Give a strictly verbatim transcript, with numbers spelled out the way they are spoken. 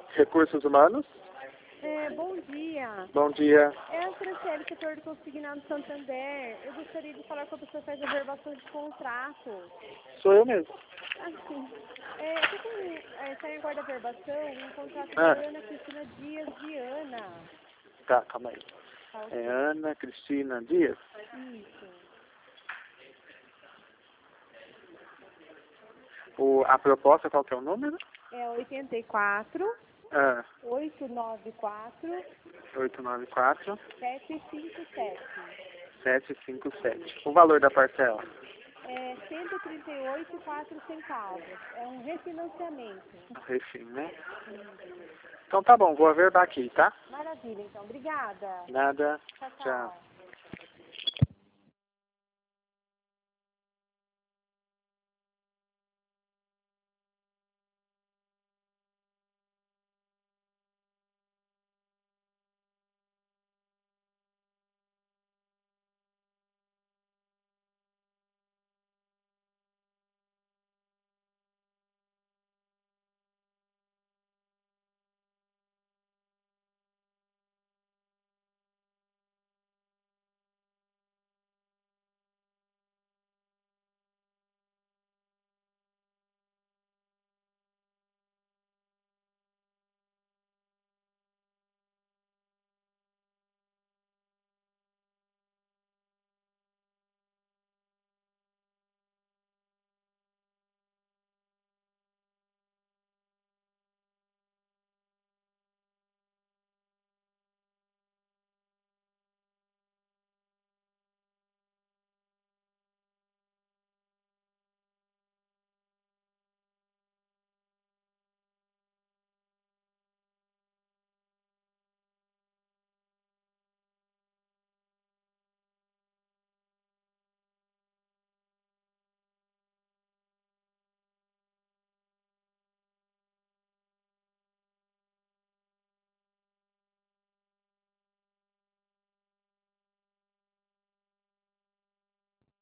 Recursos Humanos. É, bom dia. Bom dia. É a Franciele, setor do Consignado Santander. Eu gostaria de falar com a pessoa que faz a reservação de contrato. Sou eu mesmo. Assim, é, você tem, é, está em aguarda de verbação um contrato Ah. da Ana Cristina Dias de Ana. Tá, calma aí. Tá, ok. É Ana Cristina Dias. Isso. O, a proposta, qual que é o número? É oitenta e quatro, Ah, oitocentos e noventa e quatro, oito nove quatro, setecentos e cinquenta e sete. sete cinco sete. O valor da parcela? É cento e trinta e oito e quatro centavos. É um refinanciamento. Refim, né? Isso. Então tá bom, vou averbar aqui, tá? Maravilha, então. Obrigada. Nada. Tchau, Tchau. tchau.